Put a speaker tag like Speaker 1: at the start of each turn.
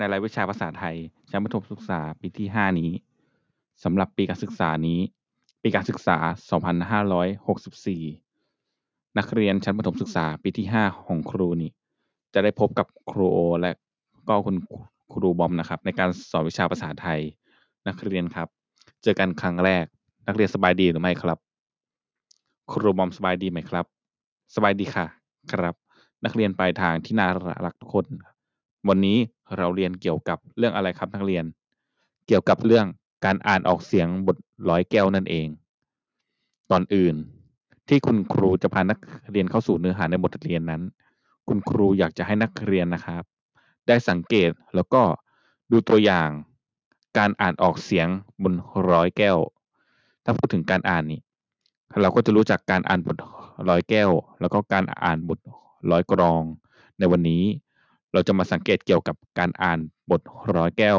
Speaker 1: ในรายวิชาภาษาไทยชั้นประถมศึกษาปีที่5นี้สำหรับปีการศึกษานี้ปีการศึกษา2564นักเรียนชั้นประถมศึกษาปีที่5ของครูนี่จะได้พบกับครูโอและก็คุณครูบอมนะครับในการสอนวิชาภาษาไทยนักเรียนครับเจอกันครั้งแรกนักเรียนสบายดีหรือไม่ครับครูบอมสบายดีไหมครับสบายดีค่ะครับนักเรียนปลายทางที่น่ารักทุกคนวันนี้เราเรียนเกี่ยวกับเรื่องอะไรครับนักเรียนเกี่ยวกับเรื่องการอ่านออกเสียงบทร้อยแก้วนั่นเองก่อนอื่นที่คุณครูจะพานักเรียนเข้าสู่เนื้อหาในบทเรียนนั้นคุณครูอยากจะให้นักเรียนนะครับได้สังเกตแล้วก็ดูตัวอย่างการอ่านออกเสียงบนร้อยแก้วถ้าพูดถึงการอ่านนี่เราก็จะรู้จักการอ่านบทร้อยแก้วแล้วก็การอ่านบทร้อยกลองในวันนี้เราจะมาสังเกตเกี่ยวกับการอ่านบทร้อยแก้ว